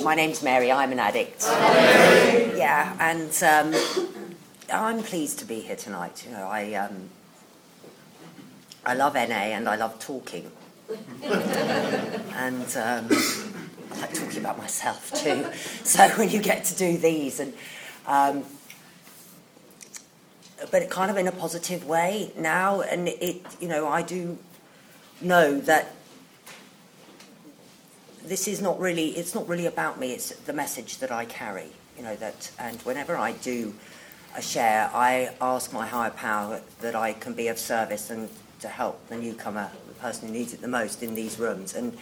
My name's Mary. I'm an addict. Yeah, and I'm pleased to be here tonight. You know, I love NA and I love talking, and I like talking about myself too. So when you get to do these, and but kind of in a positive way now, and I do know that this is not really, it's not really about me, it's the message that I carry, and whenever I do a share, I ask my higher power that I can be of service and to help the newcomer, the person who needs it the most in these rooms. And,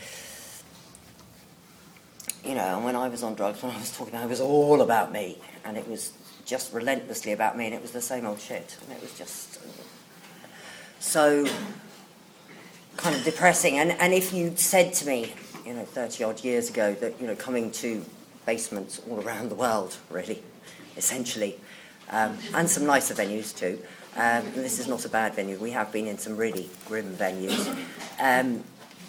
and when I was on drugs, when I was talking about it, was all about me, and it was just relentlessly about me, and it was the same old shit, and it was just so kind of depressing. And if you'd said to me, 30 odd years ago that, coming to basements all around the world, really, essentially, and some nicer venues too, and this is not a bad venue, we have been in some really grim venues, and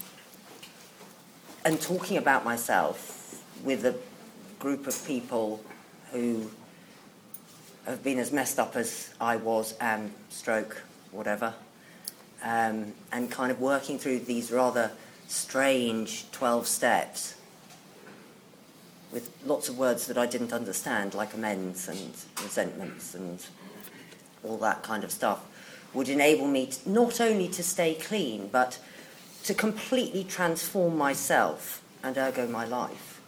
talking about myself with a group of people who have been as messed up as I was, stroke, whatever, and kind of working through these rather strange 12 steps with lots of words that I didn't understand, like amends and resentments and all that kind of stuff, would enable me not only to stay clean, but to completely transform myself and ergo my life.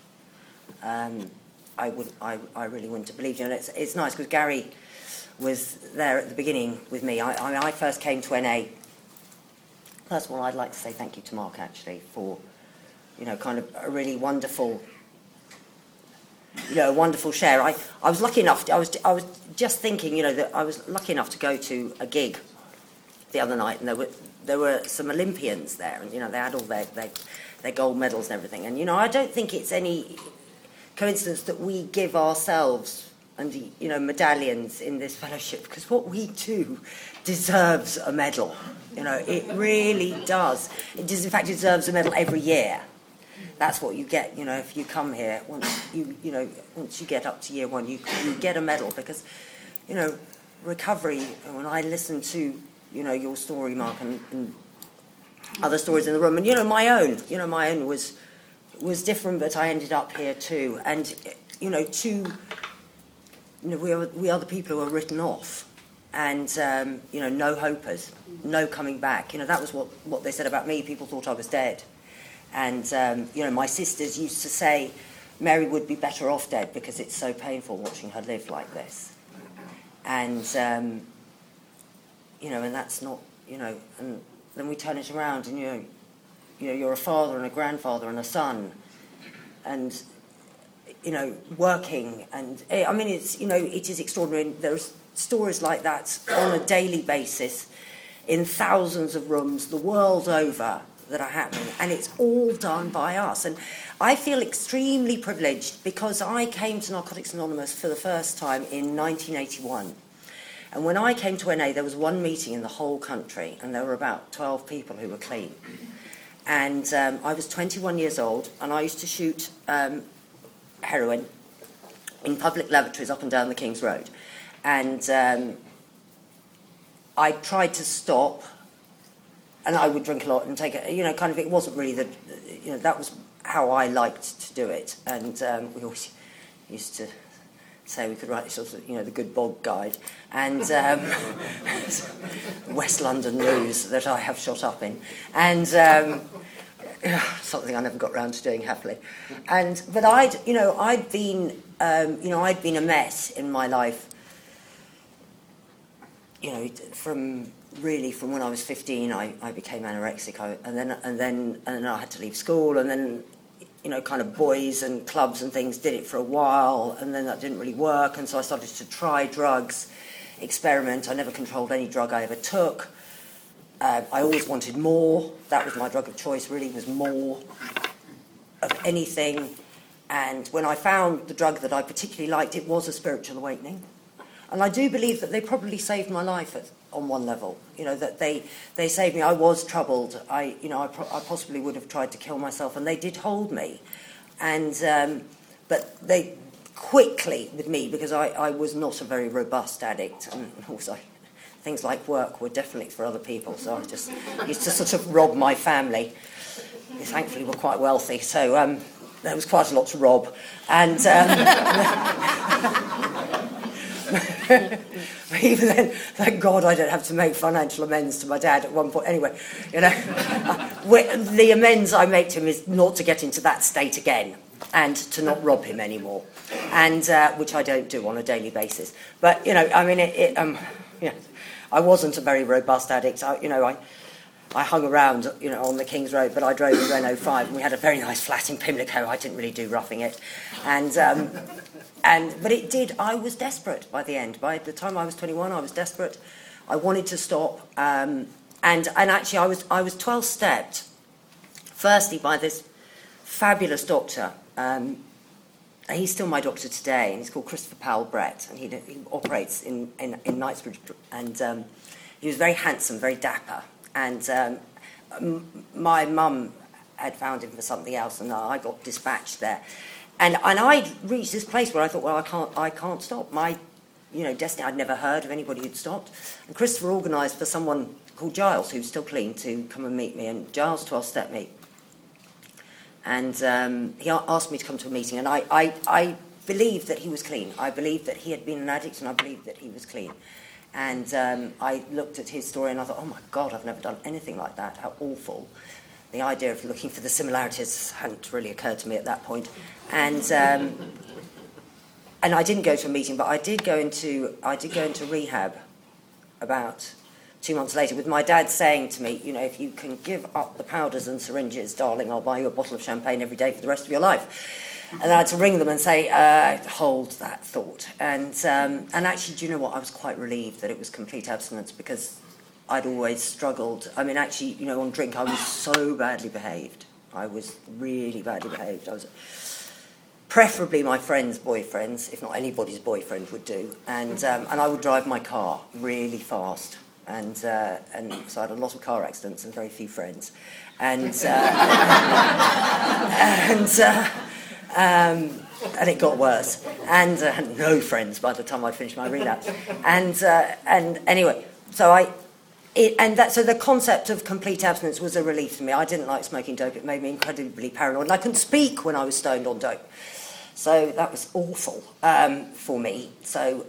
I really wouldn't have believed. It's nice because Gary was there at the beginning with me. I first came to NA. First of all, I'd like to say thank you to Mark, actually, for, kind of a really wonderful, a wonderful share. I was lucky enough, I was just thinking, that I was lucky enough to go to a gig the other night, and there were some Olympians there, and, they had all their gold medals and everything. And, I don't think it's any coincidence that we give ourselves and, medallions in this fellowship, because what we do deserves a medal. It really does. It does, in fact, it deserves a medal every year. That's what you get, if you come here. Once you get up to year one, you get a medal, because, recovery, when I listen to, your story, Mark, and other stories in the room, and, my own was different, but I ended up here too. And, we are the people who are written off. And, no hopers, no coming back. That was what they said about me. People thought I was dead. And, my sisters used to say Mary would be better off dead because it's so painful watching her live like this. And, and that's not, and then we turn it around and, you're a father and a grandfather and a son. And, working. And, it's, it is extraordinary. There's stories like that on a daily basis in thousands of rooms the world over that are happening, and it's all done by us. And I feel extremely privileged because I came to Narcotics Anonymous for the first time in 1981, and when I came to NA there was one meeting in the whole country, and there were about 12 people who were clean. And I was 21 years old, and I used to shoot heroin in public lavatories up and down the King's Road. And I tried to stop, and I would drink a lot and take it, it wasn't really that was how I liked to do it. And we always used to say we could write sort of, the Good Bog Guide, and West London News that I have shot up in, and something I never got round to doing happily. But I'd been a mess in my life. From when I was 15, I became anorexic, and then I had to leave school, and then, kind of boys and clubs and things did it for a while, and then that didn't really work, and so I started to try drugs, experiment. I never controlled any drug I ever took. I always wanted more. That was my drug of choice, really, was more of anything. And when I found the drug that I particularly liked, it was a spiritual awakening. And I do believe that they probably saved my life on one level. That they saved me. I was troubled. I possibly would have tried to kill myself, and they did hold me. And but they quickly, with me, because I was not a very robust addict, and also things like work were definitely for other people, so I just used to sort of rob my family. They thankfully were quite wealthy, so there was quite a lot to rob. And even then, thank God I don't have to make financial amends to my dad at one point. Anyway, the amends I make to him is not to get into that state again and to not rob him anymore, and which I don't do on a daily basis. But, I mean, I wasn't a very robust addict. I hung around, on the King's Road, but I drove a Renault 5, and we had a very nice flat in Pimlico. I didn't really do roughing it, but it did. I was desperate by the end. By the time I was 21, I was desperate. I wanted to stop, and actually, I was 12-stepped. Firstly, by this fabulous doctor. He's still my doctor today, and he's called Christopher Powell Brett, and he operates in Knightsbridge, and he was very handsome, very dapper. And my mum had found him for something else, and I got dispatched there. And I'd reached this place where I thought, well, I can't stop. My, destiny, I'd never heard of anybody who'd stopped. And Christopher organised for someone called Giles, who's still clean, to come and meet me. And Giles 12-stepped me. And he asked me to come to a meeting. And I believed that he was clean. I believed that he had been an addict, and I believed that he was clean. And I looked at his story and I thought, oh my God, I've never done anything like that. How awful. The idea of looking for the similarities hadn't really occurred to me at that point. And I didn't go to a meeting, but I did go into rehab about 2 months later, with my dad saying to me, if you can give up the powders and syringes, darling, I'll buy you a bottle of champagne every day for the rest of your life. And I had to ring them and say, hold that thought. And actually, do you know what? I was quite relieved that it was complete abstinence, because I'd always struggled. I mean, actually, on drink, I was so badly behaved. I was really badly behaved. I was preferably my friends' boyfriends, if not anybody's boyfriend would do. And I would drive my car really fast. And so I had a lot of car accidents and very few friends. And it got worse, and I had no friends by the time I finished my relapse. And anyway, so the concept of complete abstinence was a relief to me. I didn't like smoking dope; it made me incredibly paranoid, and I couldn't speak when I was stoned on dope. So that was awful for me. So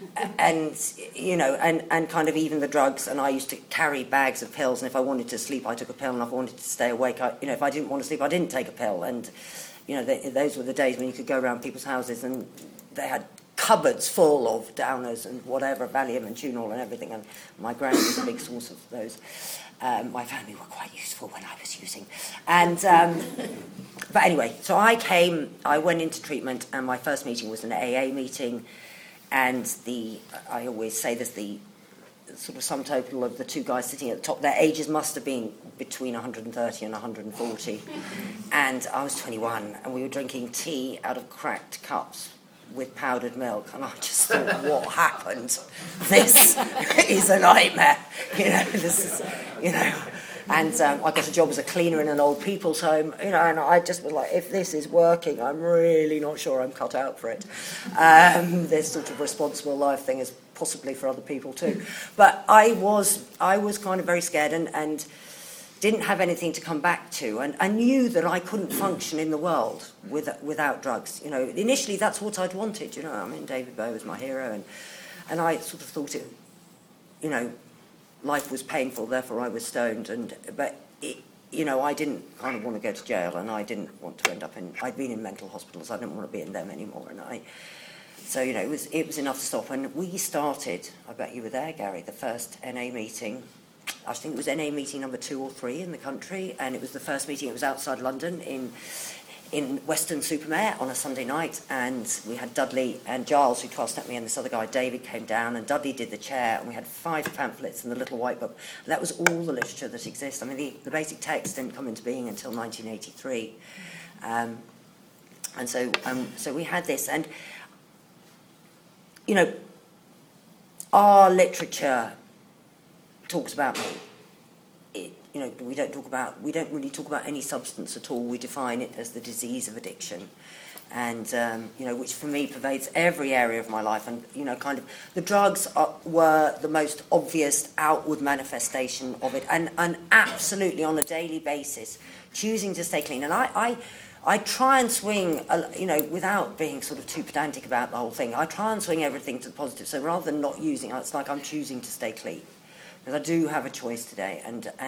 and kind of even the drugs. And I used to carry bags of pills, and if I wanted to sleep, I took a pill, and if I wanted to stay awake, if I didn't want to sleep, I didn't take a pill. And those were the days when you could go around people's houses and they had cupboards full of Downers and whatever, Valium and Tunol and everything. And my granny was a big source of those. My family were quite useful when I was using. And but anyway, so I went into treatment, and my first meeting was an AA meeting. And I always say there's the sort of sum total of the two guys sitting at the top. Their ages must have been between 130 and 140. And I was 21, and we were drinking tea out of cracked cups with powdered milk. And I just thought, what happened? This is a nightmare. This is, And I got a job as a cleaner in an old people's home, and I just was like, if this is working, I'm really not sure I'm cut out for it. This sort of responsible life thing is possibly for other people too. But I was kind of very scared and didn't have anything to come back to, and I knew that I couldn't function in the world without drugs. Initially that's what I'd wanted. I mean, David Bowie was my hero, and I sort of thought it, life was painful, therefore I was stoned, but I didn't kind of want to go to jail, and I didn't want to end up I'd been in mental hospitals, I didn't want to be in them anymore, so it was enough to stop. And we started, I bet you were there, Gary, the first NA meeting. I think it was NA meeting number 2 or 3 in the country, and it was the first meeting. It was outside London in Weston-super-Mare on a Sunday night, and we had Dudley and Giles, who 12-stepped me, and this other guy, David, came down, and Dudley did the chair, and we had 5 pamphlets and the little white book. And that was all the literature that exists. I mean, the basic text didn't come into being until 1983. And so we had this, and, our literature talks about me. We don't really talk about any substance at all. We define it as the disease of addiction. and which for me pervades every area of my life. And kind of the drugs were the most obvious outward manifestation of it, and absolutely on a daily basis choosing to stay clean. And I try and swing, without being sort of too pedantic about the whole thing, I try and swing everything to the positive. So rather than not using it, it's like I'm choosing to stay clean, because I do have a choice today.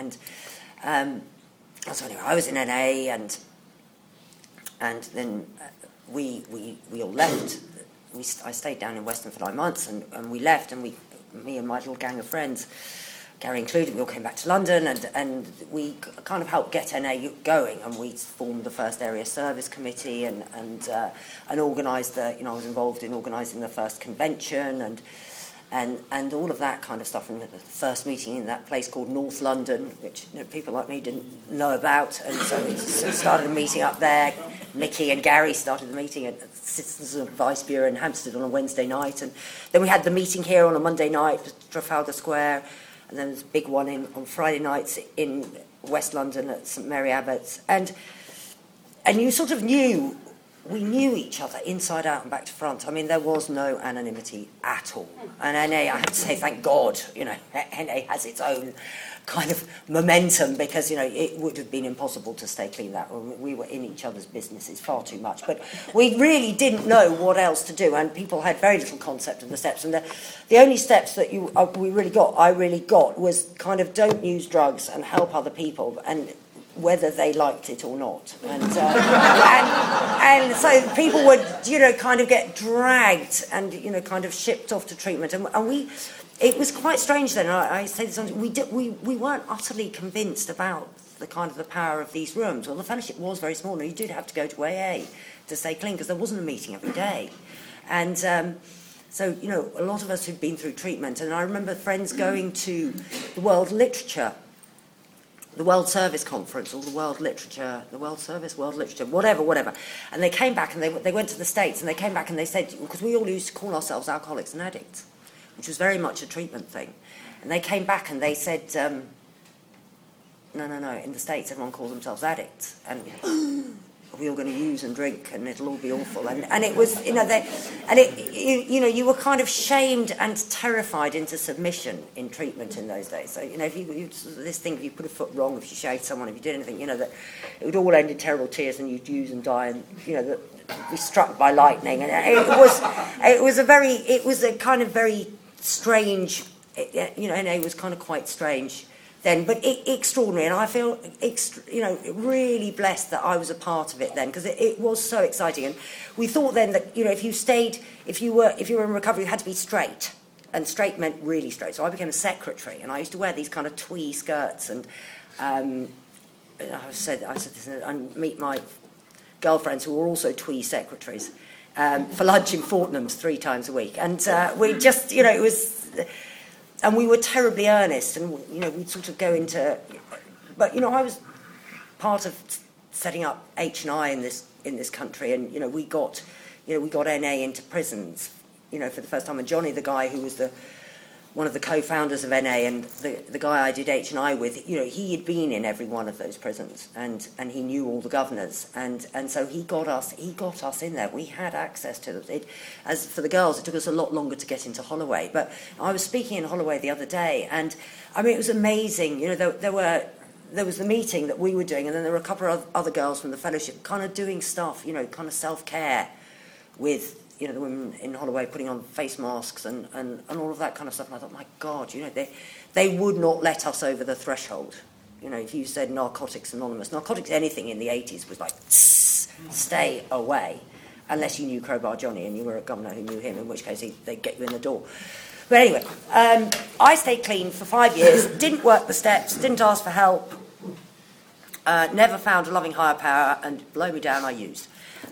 So anyway, I was in NA, and then we all left. I stayed down in Weston for 9 months, and we left, and me and my little gang of friends, Gary included, we all came back to London, and we kind of helped get NA going, and we formed the first area service committee, and organised I was involved in organising the first convention, and all of that kind of stuff. And the first meeting in that place called North London, which people like me didn't know about, and so we started a meeting up there. Mickey and Gary started the meeting at Citizens Advice Bureau in Hampstead on a Wednesday night, and then we had the meeting here on a Monday night at Trafalgar Square, and then there's a big one on Friday nights in West London at St Mary Abbots, and you sort of knew. We knew each other inside out and back to front. I mean, there was no anonymity at all. And NA, I have to say, thank God, NA has its own kind of momentum, because, it would have been impossible to stay clean that. We were in each other's businesses far too much. But we really didn't know what else to do, and people had very little concept of the steps. And the only steps that I really got was kind of don't use drugs and help other people, and whether they liked it or not. And so people would, kind of get dragged and, kind of shipped off to treatment. And it was quite strange then. I say this, we weren't utterly convinced about the kind of the power of these rooms. Well, the fellowship was very small, and you did have to go to AA to stay clean, because there wasn't a meeting every day. And so, a lot of us who'd been through treatment, and I remember friends going to the World Service Conference, or the World Service, whatever. And they came back, and they went to the States, and they came back and they said, because we all used to call ourselves alcoholics and addicts, which was very much a treatment thing. And they came back and they said, no, in the States everyone calls themselves addicts, and are we all going to use and drink, and it'll all be awful. And it was, you were kind of shamed and terrified into submission in treatment in those days. So, if you put a foot wrong, if you shaved someone, if you did anything, that it would all end in terrible tears, and you'd use and die, and, be struck by lightning. And it was a kind of very strange, NA was kind of quite strange then, but extraordinary, and I feel really blessed that I was a part of it then, because it was so exciting. And we thought then that if you were in recovery, you had to be straight, and straight meant really straight. So I became a secretary, and I used to wear these kind of twee skirts, and I said this, and meet my girlfriends who were also twee secretaries for lunch in Fortnum's 3 times a week, and we just it was. And we were terribly earnest, and we'd sort of go into. But I was part of setting up H&I in this country, and we got NA into prisons, for the first time. And Johnny, the guy who was one of the co-founders of NA, and the guy I did H&I with, he had been in every one of those prisons, and he knew all the governors, and so he got us in there. We had access to them. As for the girls, it took us a lot longer to get into Holloway. But I was speaking in Holloway the other day, and I mean, it was amazing. There was the meeting that we were doing, and then there were a couple of other girls from the fellowship kind of doing stuff, kind of self-care with the women in Holloway putting on face masks and all of that kind of stuff. And I thought, my God, they would not let us over the threshold. If you said Narcotics Anonymous, narcotics anything in the 80s was like, stay away, unless you knew Crowbar Johnny and you were a governor who knew him, in which case they'd get you in the door. But anyway, I stayed clean for 5 years, didn't work the steps, didn't ask for help, never found a loving higher power, and blow me down, I used.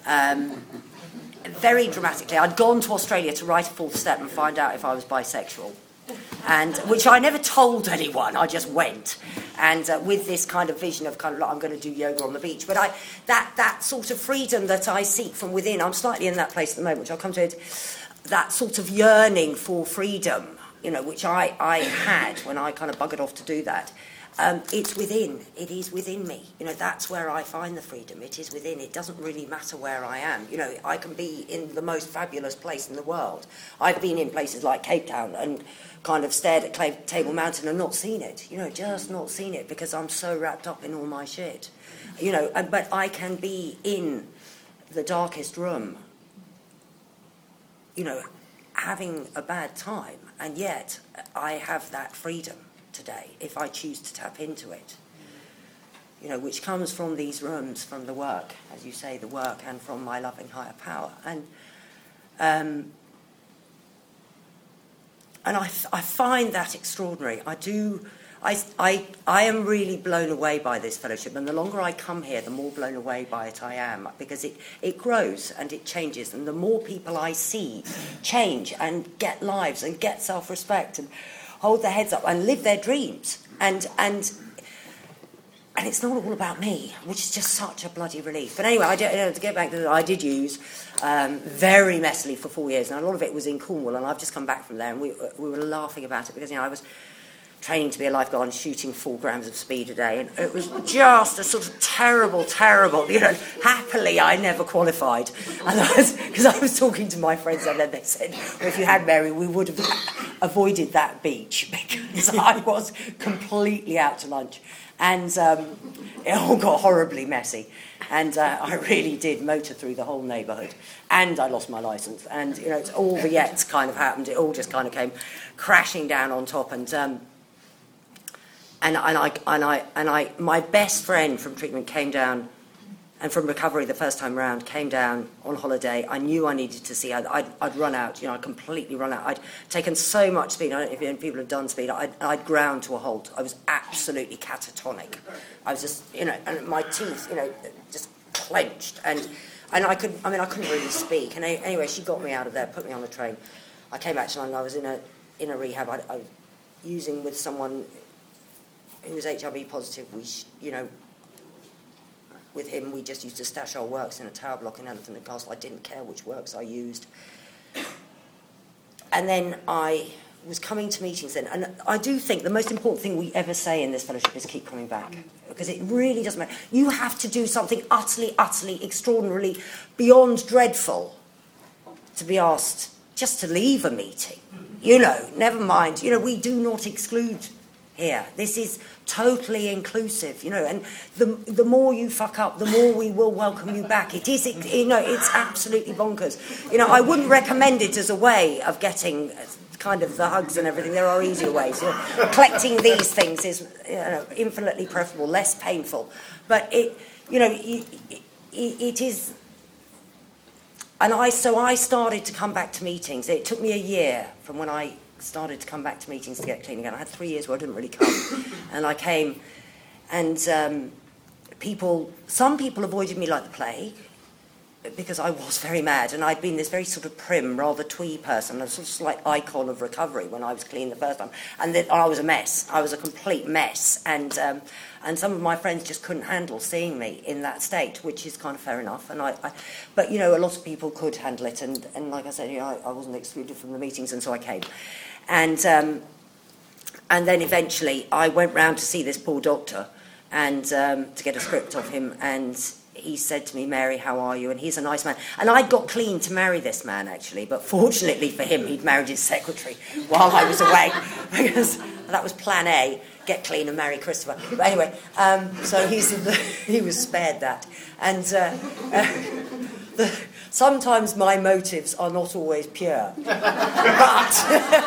Very dramatically, I'd gone to Australia to write a 4th step and find out if I was bisexual, and which I never told anyone. I just went, and with this kind of vision of kind of like, I'm going to do yoga on the beach. But that sort of freedom that I seek from within, I'm slightly in that place at the moment, which I'll come to it. That sort of yearning for freedom, which I had when I kind of buggered off to do that. it's within. It is within me. You know, that's where I find the freedom. It is within. It doesn't really matter where I am. You know, I can be in the most fabulous place in the world. I've been in places like Cape Town and kind of stared at Table Mountain and not seen it. You know, just not seen it because I'm so wrapped up in all my shit. You know, but I can be in the darkest room, you know, having a bad time, and yet I have that freedom today if I choose to tap into it, you know, which comes from these rooms, from the work, as you say, the work, and from my loving higher power. And I find that extraordinary. I am really blown away by this fellowship, and the longer I come here, the more blown away by it I am, because it grows and it changes, and the more people I see change and get lives and get self-respect and hold their heads up and live their dreams, and it's not all about me, which is just such a bloody relief. But anyway, to get back to that, I did use very messily for 4 years, and a lot of it was in Cornwall, and I've just come back from there, and we were laughing about it because, you know, I was training to be a lifeguard and shooting 4 grams of speed a day, and it was just a sort of terrible, you know, happily I never qualified. And because I was talking to my friends, and then they said, well, if you had Mary, we would have avoided that beach, because I was completely out to lunch. And it all got horribly messy. And I really did motor through the whole neighbourhood. And I lost my licence. And, you know, it's all the yets kind of happened. It all just kind of came crashing down on top. And my best friend from treatment came down, and from recovery the first time round, came down on holiday. I knew I needed to see. I'd run out, you know, I'd completely run out. I'd taken so much speed. I don't know if people have done speed. I'd ground to a halt. I was absolutely catatonic. I was just, you know, and my teeth, you know, just clenched. And I couldn't really speak. And anyway, she got me out of there, put me on the train. I came back to London. I was in a rehab. I was using with someone who was HIV positive. You know, with him, we just used to stash our works in a tower block in Elephant and Castle. I didn't care which works I used. And then I was coming to meetings then, and I do think the most important thing we ever say in this fellowship is keep coming back, because it really doesn't matter. You have to do something utterly, extraordinarily beyond dreadful to be asked just to leave a meeting. You know, never mind. You know, we do not exclude here. This is totally inclusive, you know, and the more you fuck up, the more we will welcome you back. It is, you know, it's absolutely bonkers. You know, I wouldn't recommend it as a way of getting kind of the hugs and everything. There are easier ways. You know, collecting these things is, you know, infinitely preferable, less painful. But it, you know, it is. And I started to come back to meetings. It took me a year from when I started to come back to meetings to get clean again. I had 3 years where I didn't really come. And I came, and some people avoided me like the plague, because I was very mad, and I'd been this very sort of prim, rather twee person, a sort of slight icon of recovery when I was clean the first time. And then I was a mess. I was a complete mess. And some of my friends just couldn't handle seeing me in that state, which is kind of fair enough. But, you know, a lot of people could handle it. And like I said, you know, I wasn't excluded from the meetings, and so I came. And then eventually I went round to see this poor doctor and to get a script of him, and he said to me, Mary, how are you? And he's a nice man. And I got clean to marry this man, actually, but fortunately for him, he'd married his secretary while I was away, because that was plan A, get clean and marry Christopher. But anyway, so he was spared that. And sometimes my motives are not always pure, but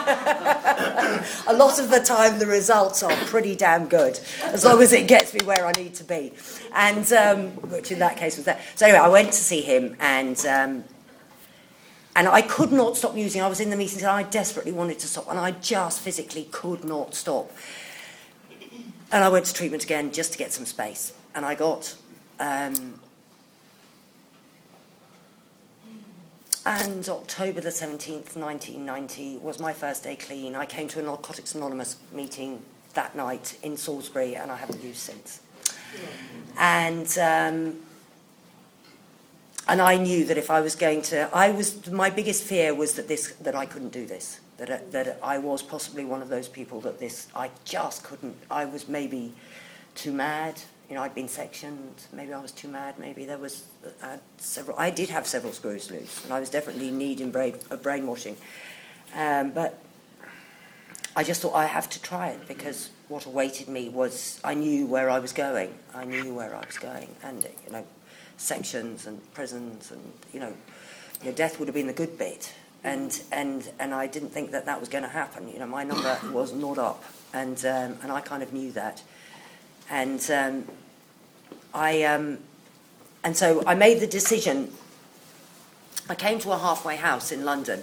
a lot of the time the results are pretty damn good, as long as it gets me where I need to be, and which in that case was that. So anyway, I went to see him, and I could not stop using. I was in the meetings and I desperately wanted to stop, and I just physically could not stop. And I went to treatment again just to get some space, and I got. And October the 17th, 1990, was my first day clean. I came to a Narcotics Anonymous meeting that night in Salisbury, and I haven't used since. And I knew that if I was going to... my biggest fear was that I couldn't do this. that I was possibly one of those people that I just couldn't. I was maybe too mad. I'd been sectioned. Maybe I was too mad. Maybe there was I did have several screws loose, and I was definitely needing brainwashing. But I just thought I have to try it, because what awaited me was, I knew where I was going. And sections and prisons, and death would have been the good bit. And I didn't think that was going to happen. My number was not up, and I kind of knew that. And so I made the decision. I came to a halfway house in London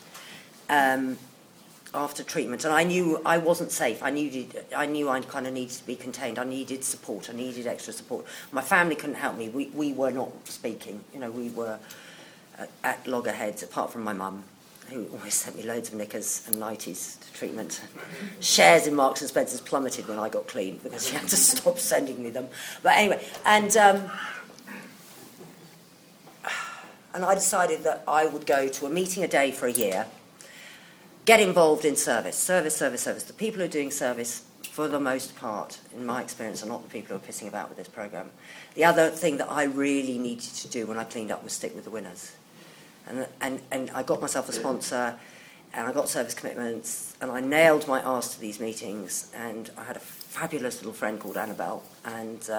after treatment, and I knew I wasn't safe. I knew I kind of needed to be contained. I needed support. I needed extra support. My family couldn't help me. We were not speaking. We were at loggerheads, apart from my mum, who always sent me loads of knickers and nighties to treatment. Shares in Marks and Spencer's plummeted when I got clean, because she had to stop sending me them. But anyway, and I decided that I would go to a meeting a day for a year, get involved in service. The people who are doing service, for the most part, in my experience, are not the people who are pissing about with this programme. The other thing that I really needed to do when I cleaned up was stick with the winners. And I got myself a sponsor, and I got service commitments, and I nailed my arse to these meetings, and I had a fabulous little friend called Annabelle, and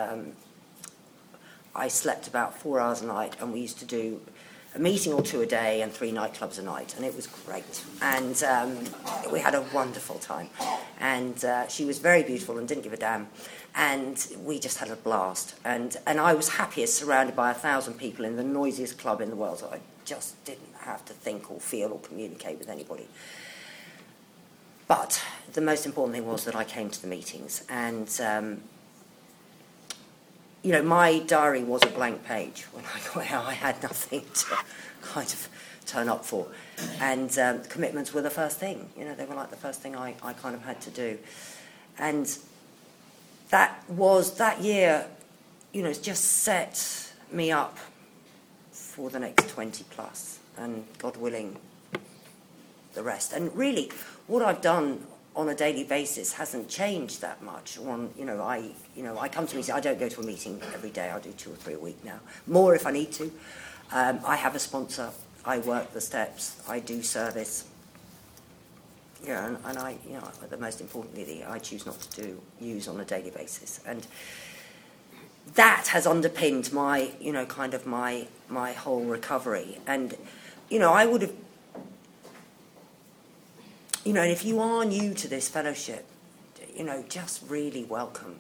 I slept about 4 hours a night, and we used to do a meeting or two a day and 3 nightclubs a night, and it was great. And we had a wonderful time. And she was very beautiful and didn't give a damn. And we just had a blast. And I was happiest surrounded by 1,000 people in the noisiest club in the world. So I just didn't have to think or feel or communicate with anybody. But the most important thing was that I came to the meetings. And my diary was a blank page when I got here. I had nothing to kind of turn up for. And commitments were the first thing. They were like the first thing I kind of had to do. And that year, just set me up for the next 20 plus, and God willing, the rest. And really, what I've done on a daily basis hasn't changed that much. I come to meetings. I don't go to a meeting every day. I do 2 or 3 a week now, more if I need to. I have a sponsor. I work the steps. I do service. And I, the most importantly, I choose not to use on a daily basis, and that has underpinned my, kind of my whole recovery. And, I would have. And if you are new to this fellowship, just really welcome.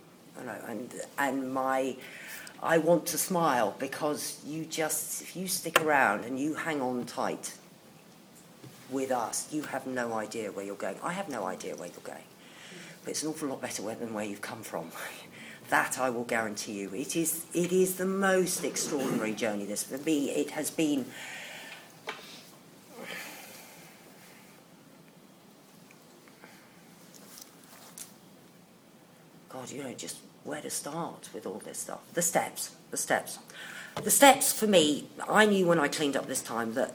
I want to smile, because if you stick around and you hang on tight with us, you have no idea where you're going. I have no idea where you're going, but it's an awful lot better than where you've come from. That I will guarantee you. It is the most extraordinary journey. This for me, it has been. God, just where to start with all this stuff. The steps for me, I knew when I cleaned up this time that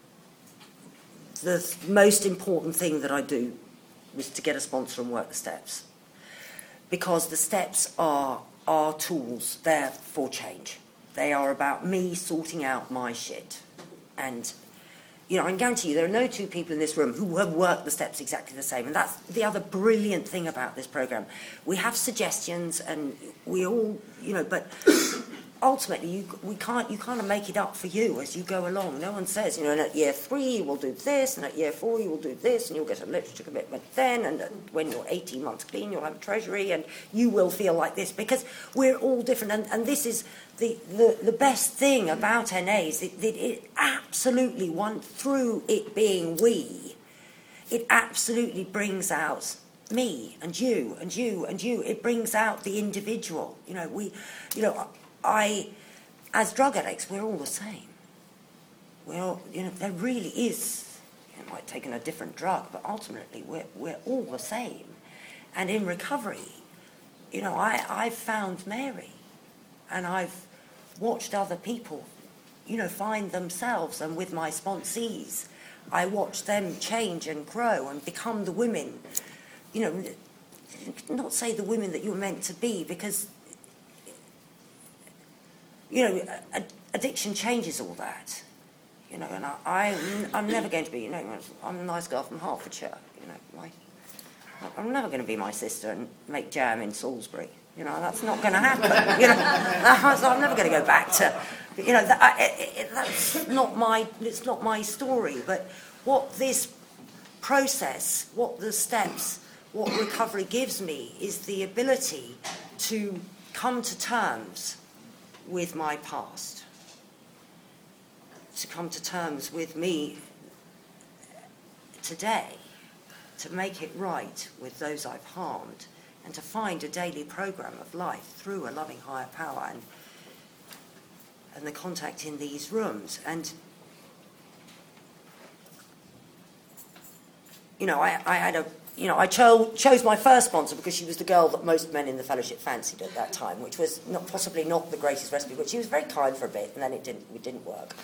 the most important thing that I do was to get a sponsor and work the steps. Because the steps are tools, they're for change. They are about me sorting out my shit. And, I can guarantee you there are no 2 people in this room who have worked the steps exactly the same. And that's the other brilliant thing about this programme. We have suggestions, and we all, but ultimately you kind of make it up for you as you go along. No one says, and at year 3 you will do this, and at year 4 you will do this, and you'll get a literature commitment then, and when you're 18 months clean you'll have a treasury, and you will feel like this, because we're all different. And this is the best thing about NA, is that it absolutely, through it being we, it absolutely brings out me and you and you and you. It brings out the individual. As drug addicts, we're all the same. There really is. It might have taken a different drug, but ultimately we're all the same. And in recovery, I've found Mary, and I've watched other people, find themselves. And with my sponsees, I watched them change and grow and become the women, you know, not say the women that you're meant to be, because, you know, addiction changes all that, you know, and I'm never going to be, you know, I'm a nice girl from Hertfordshire, you know, I'm never going to be my sister and make jam in Salisbury. You know, that's not going to happen. You know, I'm never going to go back to, you know, that's not my, it's not my story. But what this process, what the steps, what recovery gives me is the ability to come to terms with my past, to come to terms with me today, to make it right with those I've harmed, and to find a daily program of life through a loving higher power and the contact in these rooms. And, you know, I had a, you know, I chose my first sponsor because she was the girl that most men in the fellowship fancied at that time, which was possibly not the greatest recipe, but she was very kind for a bit, and then it didn't work.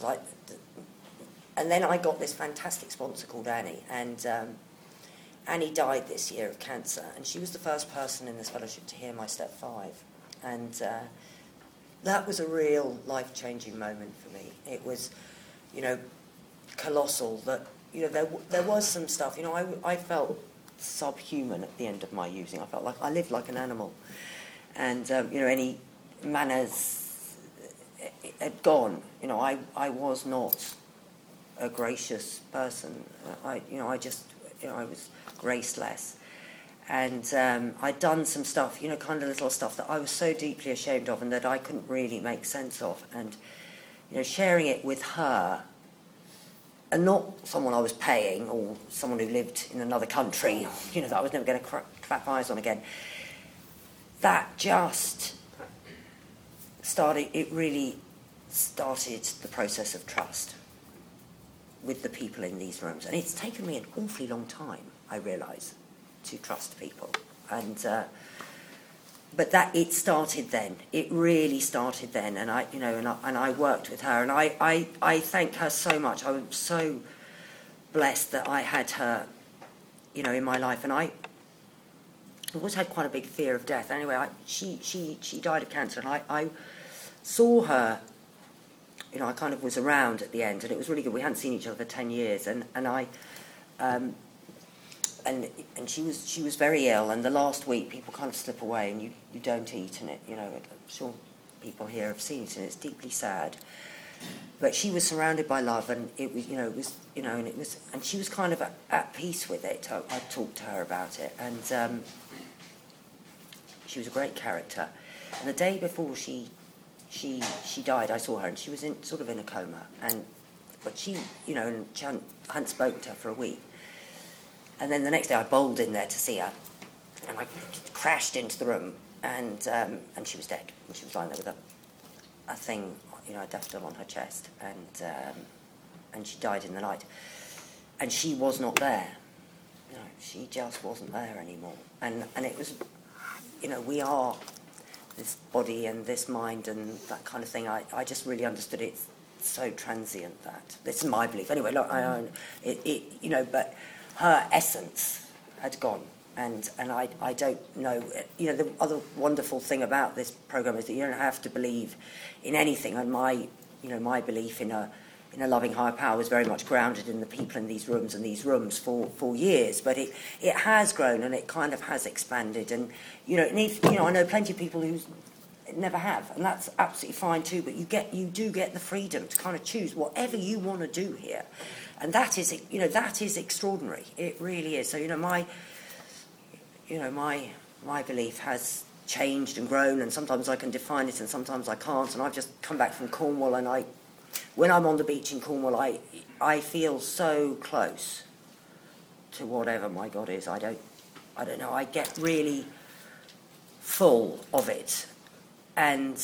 And then I got this fantastic sponsor called Annie, and Annie died this year of cancer, and she was the first person in this fellowship to hear my step 5. And that was a real life-changing moment for me. It was, you know, colossal that, you know, there was some stuff, you know, I felt subhuman at the end of my using. I felt like I lived like an animal. And, you know, any manners had gone. You know, I was not a gracious person. I was graceless. And I'd done some stuff, you know, kind of little stuff that I was so deeply ashamed of and that I couldn't really make sense of. And, you know, sharing it with her, and not someone I was paying or someone who lived in another country, you know, that I was never going to clap eyes on again, that just really started the process of trust with the people in these rooms. And it's taken me an awfully long time, I realise, to trust people. And but that it started then. It really started then. And I worked with her, and I thank her so much. I was so blessed that I had her, you know, in my life. And I always had quite a big fear of death. Anyway, she died of cancer, and I saw her. You know, I kind of was around at the end, and it was really good. We hadn't seen each other for 10 years, and she was very ill. And the last week, people kind of slip away, and you don't eat, and you know, I'm sure people here have seen it, and it's deeply sad. But she was surrounded by love, and and she was kind of at peace with it. I talked to her about it, and she was a great character. And the day before she died, I saw her, and she was in a coma, but she, you know, and I hadn't spoken to her for a week. And then the next day I bowled in there to see her, and I crashed into the room, and she was dead. And she was lying there with a thing, you know, a daffodil on her chest, and she died in the night. And she was not there. You know, she just wasn't there anymore. And it was, you know, we are this body and this mind and that kind of thing. I just really understood it's so transient that. This is my belief. Anyway, look, I own it, you know, but her essence had gone. And I don't know, you know, the other wonderful thing about this program is that you don't have to believe in anything. And my belief in a loving higher power was very much grounded in the people in these rooms for years. But it has grown, and it kind of has expanded. And I know plenty of people who never have, and that's absolutely fine too. But you do get the freedom to kind of choose whatever you want to do here, and that is extraordinary. It really is. So my belief has changed and grown, and sometimes I can define it and sometimes I can't. And I've just come back from Cornwall, and when I'm on the beach in Cornwall, I feel so close to whatever my God is. I don't know. I get really full of it, and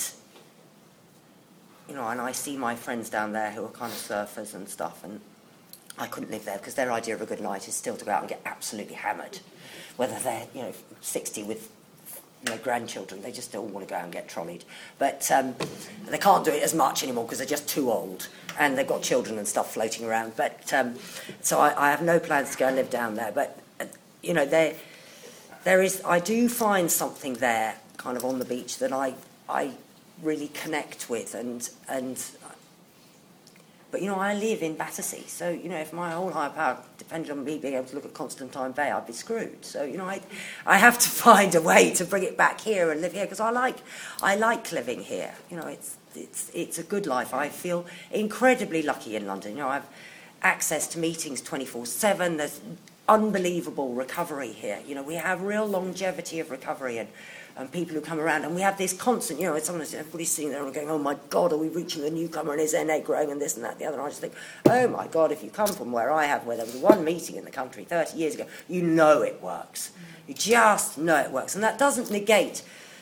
and I see my friends down there who are kind of surfers and stuff, and I couldn't live there because their idea of a good night is still to go out and get absolutely hammered, whether they're 60 with grandchildren. They just all want to go out and get trolleyed. But they can't do it as much anymore because they're just too old. And they've got children and stuff floating around. But so I have no plans to go and live down there. But, there is, I do find something there kind of on the beach that I really connect with. But, I live in Battersea, so, if my whole higher power depended on me being able to look at Constantine Bay, I'd be screwed. So, I have to find a way to bring it back here and live here, because I like living here. It's a good life. I feel incredibly lucky in London. I have access to meetings 24/7. There's unbelievable recovery here. We have real longevity of recovery and people who come around, and we have this constant, everybody's sitting there and going, oh my God, are we reaching the newcomer, and is their neck growing, and this and that and the other. And I just think, oh my God, if you come from where there was one meeting in the country 30 years ago, you know it works. You just know it works. And that doesn't negate,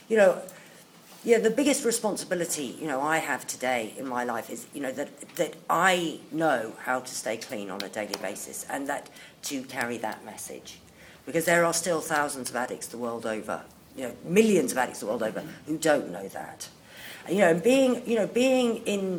the biggest responsibility, I have today in my life is, that I know how to stay clean on a daily basis, and that to carry that message. Because there are still thousands of addicts the world over, millions of addicts the world over who don't know that. And, being in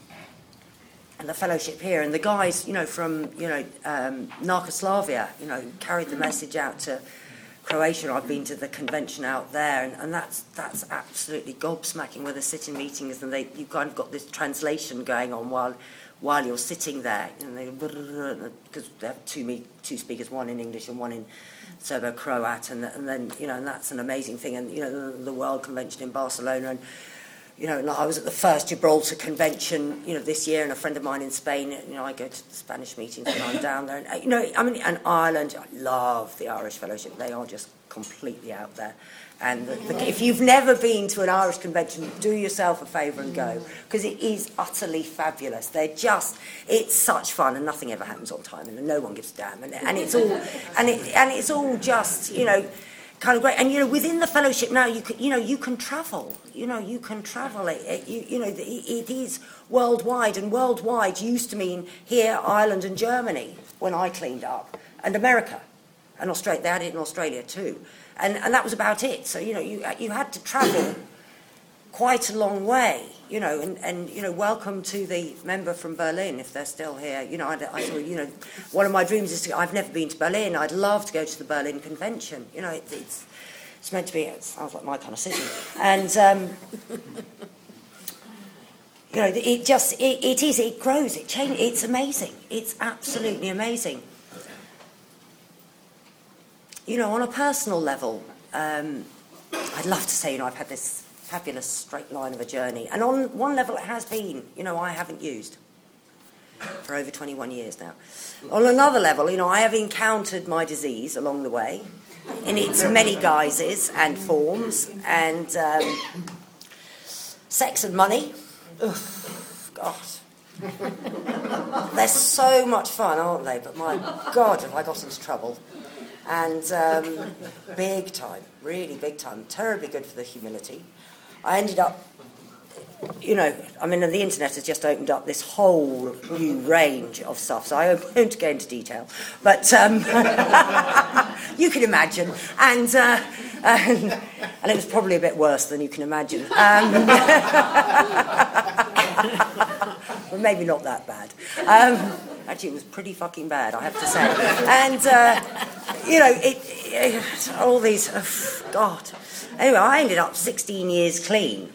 the fellowship here, and the guys, from, Narcoslavia, carried the message out to Croatia. I've been to the convention out there, and that's absolutely gobsmacking, where they sit in meetings and you've kind of got this translation going on while you're sitting there, because they have two speakers, one in English and one in Serbo-Croat, and then and that's an amazing thing. And the World Convention in Barcelona, and and I was at the first Gibraltar Convention, this year, and a friend of mine in Spain, I go to the Spanish meetings when I'm down there, and and Ireland, I love the Irish Fellowship. They are just completely out there. And if you've never been to an Irish convention, do yourself a favour and go, because it is utterly fabulous. It's such fun, and nothing ever happens on time, and no one gives a damn, and it's all, it's all just, kind of great. And within the fellowship now, you can travel. You can travel. It is worldwide, and worldwide used to mean here, Ireland, and Germany when I cleaned up, and America, and Australia. They had it in Australia too. And that was about it. So, you had to travel quite a long way, and welcome to the member from Berlin, if they're still here. I saw, one of my dreams is I've never been to Berlin. I'd love to go to the Berlin Convention. It's meant to be, it sounds like my kind of city. And, it grows, it changes, it's amazing. It's absolutely amazing. On a personal level, I'd love to say, I've had this fabulous straight line of a journey. And on one level it has been, I haven't used for over 21 years now. On another level, I have encountered my disease along the way in its many guises and forms, and sex and money. Ugh, God. They're so much fun, aren't they? But my God, have I got into trouble. And big time, really big time, terribly good for the humility. I ended up, the internet has just opened up this whole new range of stuff, so I won't go into detail, but you can imagine, and it was probably a bit worse than you can imagine. Well, maybe not that bad. Actually, it was pretty fucking bad, I have to say. And, all these, God. Anyway, I ended up 16 years clean.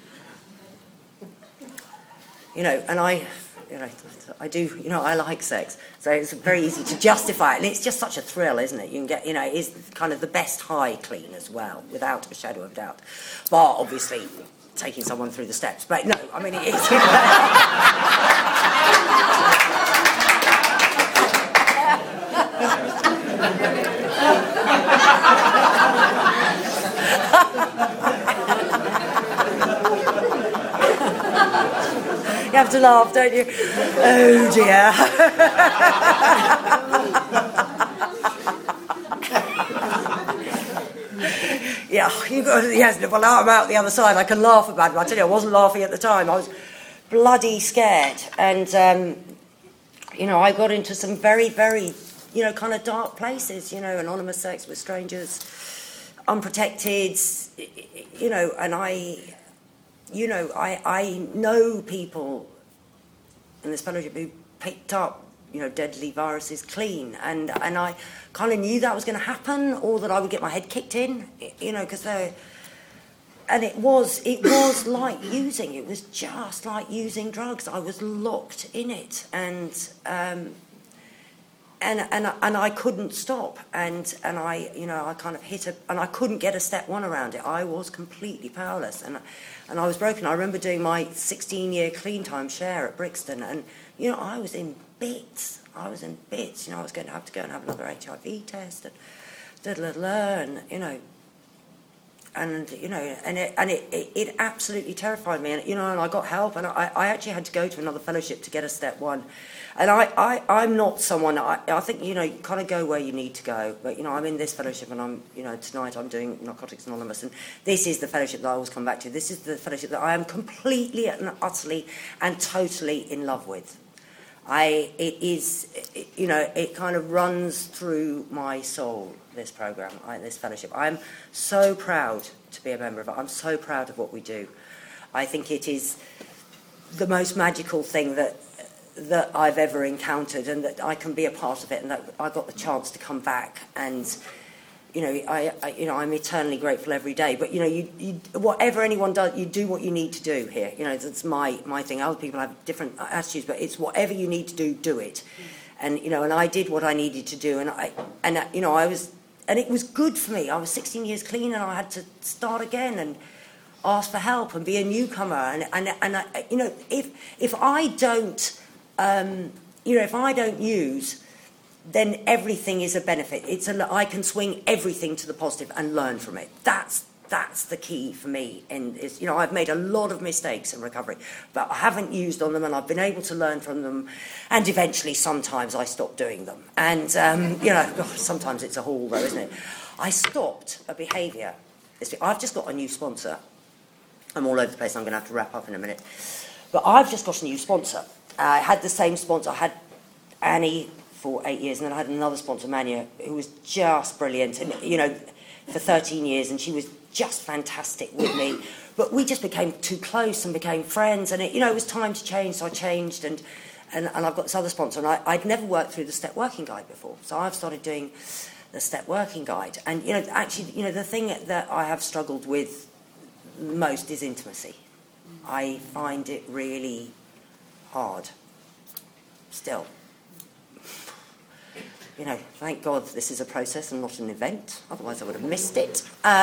And I do, I like sex. So it's very easy to justify it. And it's just such a thrill, isn't it? You can get, it is kind of the best high clean as well, without a shadow of doubt. Bar, obviously, taking someone through the steps. But no, it is. You have to laugh, don't you? Oh dear. Well, now I'm out the other side, I can laugh about it. I tell you, I wasn't laughing at the time. I was bloody scared. And, I got into some very, very, kind of dark places, anonymous sex with strangers, unprotected, you know, and I know people in this fellowship who picked up, you know, deadly viruses clean, and I kind of knew that was going to happen, or that I would get my head kicked in, you know, because they're... And it was like using. It was just like using drugs. I was locked in it, and I couldn't stop. And I, you know, I kind of and I couldn't get a step one around it. I was completely powerless, and I was broken. I remember doing my 16-year clean time share at Brixton, and you know, I was in bits. You know, I was going to have go and have another HIV test, and you know. And you know, it absolutely terrified me, and you know, and I got help, and I actually had to go to another fellowship to get a step one. And I'm not someone. I think, you know, you kind of go where you need to go. But you know, I'm in this fellowship, and I'm, you know, tonight I'm doing Narcotics Anonymous, and this is the fellowship that I always come back to. This is the fellowship that I am completely and utterly and totally in love with. It is, you know, it kind of runs through my soul, this programme, this fellowship. I'm so proud to be a member of it. I'm so proud of what we do. I think it is the most magical thing that I've ever encountered, and that I can be a part of it, and that I got the chance to come back. And you know, I'm eternally grateful every day. But you know, you whatever anyone does, you do what you need to do here. You know, that's my thing. Other people have different attitudes, but it's whatever you need to do it. And you know, and I did what I needed to do, and you know, and it was good for me. I was 16 years clean, and I had to start again and ask for help and be a newcomer. And you know, if I don't, you know, if I don't use, then everything is a benefit. I can swing everything to the positive and learn from it. That's the key for me. And you know, I've made a lot of mistakes in recovery, but I haven't used on them, and I've been able to learn from them. And eventually, sometimes I stop doing them. And you know, sometimes it's a haul, though, isn't it? I stopped a behaviour. I've just got a new sponsor. I'm all over the place. I'm going to have to wrap up in a minute. But I've just got a new sponsor. I had the same sponsor. I had Annie for 8 years, and then I had another sponsor, Mania, who was just brilliant, and you know, for 13 years, and she was just fantastic with me. But we just became too close and became friends, and you know, it was time to change, so I changed, and I've got this other sponsor, and I'd never worked through the Step Working Guide before, so I've started doing the Step Working Guide. And you know, actually, you know, the thing that I have struggled with most is intimacy. I find it really hard still. You know, thank God this is a process and not an event. Otherwise, I would have missed it.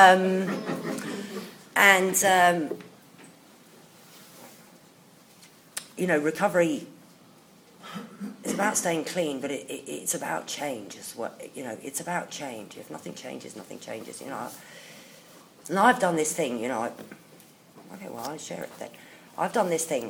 You know, recovery is about staying clean, but it's about change. You know, it's about change. If nothing changes, nothing changes. You know, and I've done this thing. You know, okay, well, I'll share it then. I've done this thing.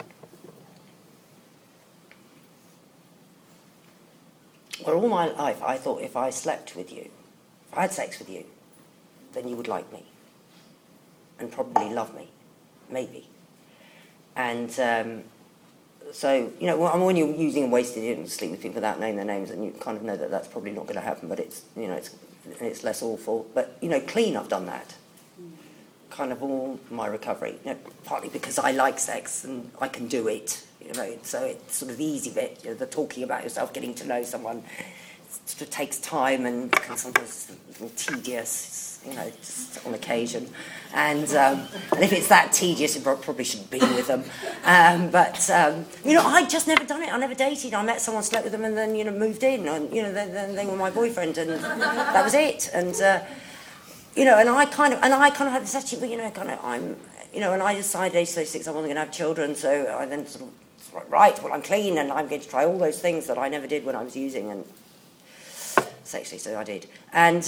Well, all my life, I thought if I slept with you, if I had sex with you, then you would like me and probably love me, maybe. And so, you know, when you're using and wasting it and sleep with people without knowing their names, and you kind of know that that's probably not going to happen, but it's, you know, it's less awful. But, you know, clean, I've done that. Kind of all my recovery, you know, partly because I like sex and I can do it. You know, so it's sort of the easy bit, you know, the talking about yourself, getting to know someone. It sort of takes time and can sometimes be a little tedious, you know, just on occasion. And if it's that tedious, you probably shouldn't be with them. But you know, I just never done it. I never dated. I met someone, slept with them, and then, you know, moved in. And, you know, then they were my boyfriend, and that was it. And you know, and I kind of had this attitude, you know, I'm, you know, and I decided age 36 I wasn't going to have children, so I then sort of, right, well, I'm clean, and I'm going to try all those things that I never did when I was using, and sexually, so I did. And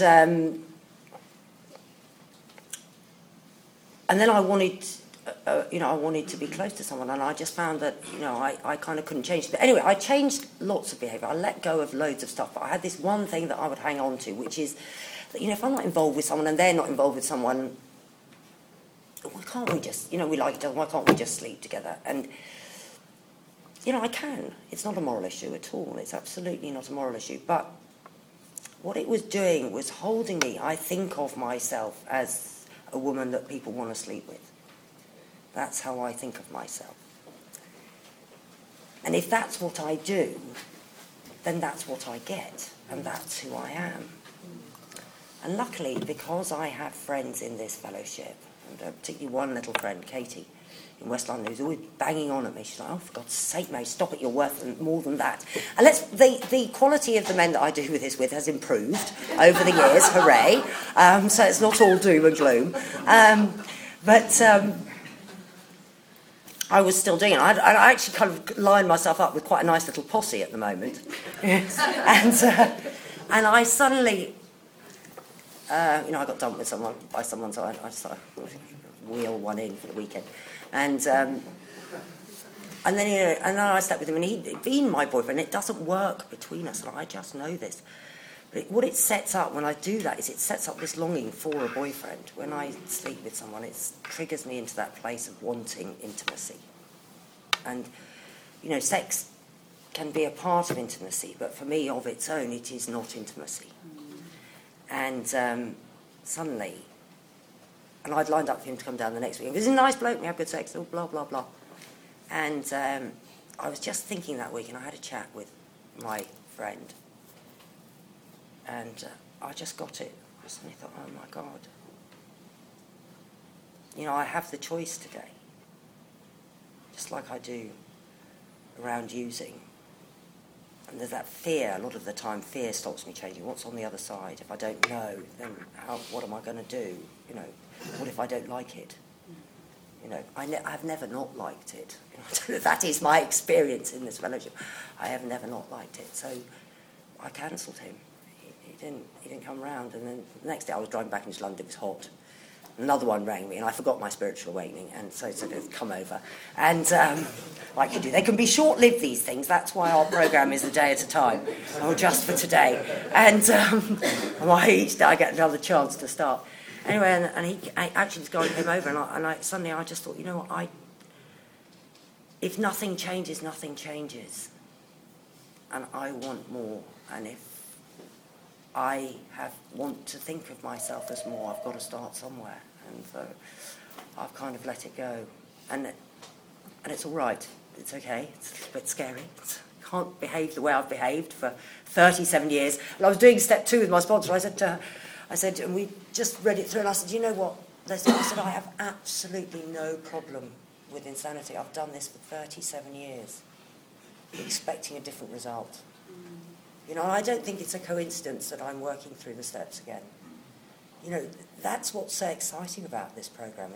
then I wanted, you know, I wanted to be close to someone, and I just found that, you know, I kind of couldn't change. But anyway, I changed lots of behaviour. I let go of loads of stuff, but I had this one thing that I would hang on to, which is that, you know, if I'm not involved with someone and they're not involved with someone, why can't we just, you know, we like each other, why can't we just sleep together? And, you know, I can. It's not a moral issue at all. It's absolutely not a moral issue. But what it was doing was holding me. I think of myself as a woman that people want to sleep with. That's how I think of myself. And if that's what I do, then that's what I get, and that's who I am. And luckily, because I have friends in this fellowship, and particularly one little friend, Katie, in West London, who's always banging on at me. She's like, oh, for God's sake, May, stop it, you're worth more than that. And the quality of the men that I do this with has improved over the years, hooray. So it's not all doom and gloom. But I was still doing it. I actually kind of lined myself up with quite a nice little posse at the moment. And I suddenly, I got dumped by someone, so I just thought I'd wheel one in for the weekend. And then I slept with him, and he'd been my boyfriend. It doesn't work between us, and I just know this. But what it sets up when I do that is it sets up this longing for a boyfriend. When I sleep with someone, it triggers me into that place of wanting intimacy. And, sex can be a part of intimacy, but for me, of its own, it is not intimacy. And suddenly... And I'd lined up for him to come down the next week. He was a nice bloke, we had good sex, blah, blah, blah. And I was just thinking that week, and I had a chat with my friend. And I just got it. I suddenly thought, oh, my God. I have the choice today. Just like I do around using. And there's that fear. A lot of the time, fear stops me changing. What's on the other side? If I don't know, then what am I going to do? What if I don't like it? I've never not liked it. That is my experience in this fellowship. I have never not liked it. So I cancelled him. He didn't come round. And then the next day I was driving back into London. It was hot. Another one rang me, and I forgot my spiritual awakening, and so it said, come over. And like you do, they can be short-lived, these things. That's why our programme is a day at a time, or just for today. And each day I get another chance to start. Anyway, this guy came over, and I suddenly just thought, if nothing changes, nothing changes. And I want more, and if I want to think of myself as more, I've got to start somewhere. And so I've kind of let it go. And it's all right. It's okay. It's a bit scary. I can't behave the way I've behaved for 37 years. And I was doing step 2 with my sponsor. I said, and we just read it through, and I said, you know what? I said, I have absolutely no problem with insanity. I've done this for 37 years, expecting a different result. And I don't think it's a coincidence that I'm working through the steps again. That's what's so exciting about this programme.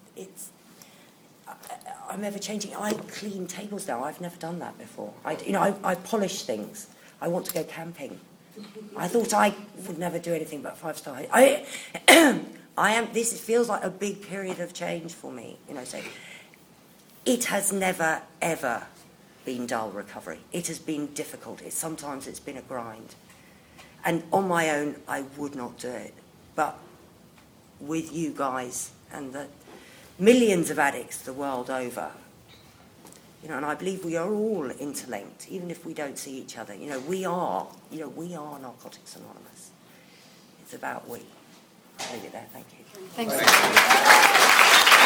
I'm ever changing. I clean tables now. I've never done that before. I polish things. I want to go camping. I thought I would never do anything but 5-star. This feels like a big period of change for me. So it has never, ever been dull recovery. It has been difficult. Sometimes it's been a grind. And on my own, I would not do it. But with you guys and the millions of addicts the world over, and I believe we are all interlinked, even if we don't see each other. We are Narcotics Anonymous. It's about we. I'll leave it there. Thank you. Thanks.